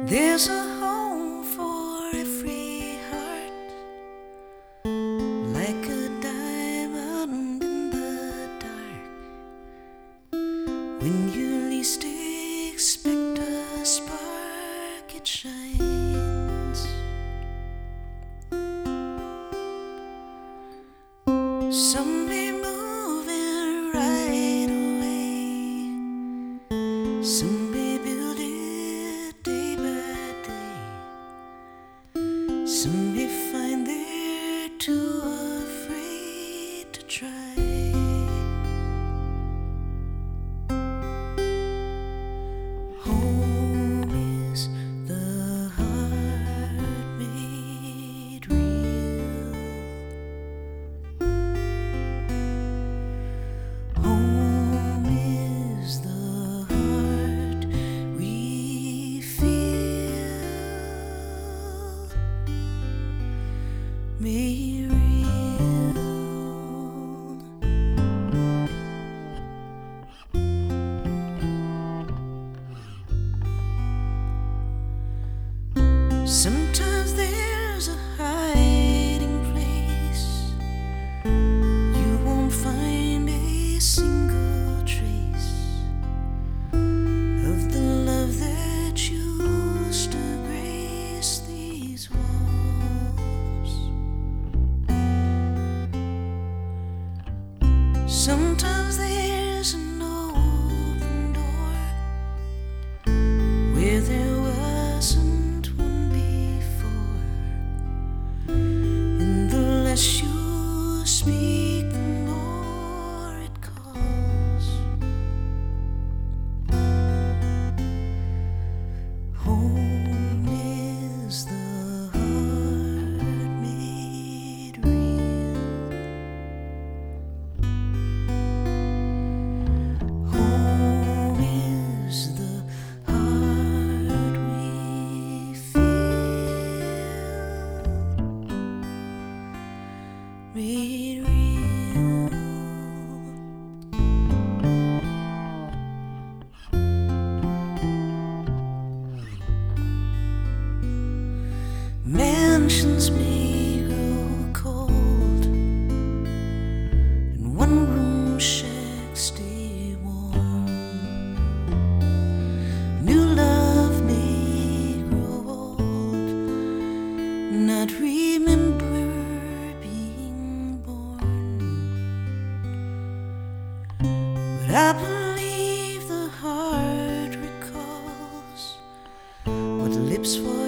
There's a home for every heart, like a diamond in the dark. When you least expect a spark, it shines. Some may move in right away, some may build it day by day, some may find they're too afraid to try. Home is the heart made real. Home is the heart we feel made real. Sometimes there's a hiding place you won't find a single trace of the love that used to grace these walls. Sometimes there's an open door where there wasn't one before, and the less you speak, the more it calls. Home is the heart made real. Home is the heart we feel made real. Mansions may grow cold, and one-room shacks stay warm. New love may grow old, not remember being born. But I believe the heart recalls what lips were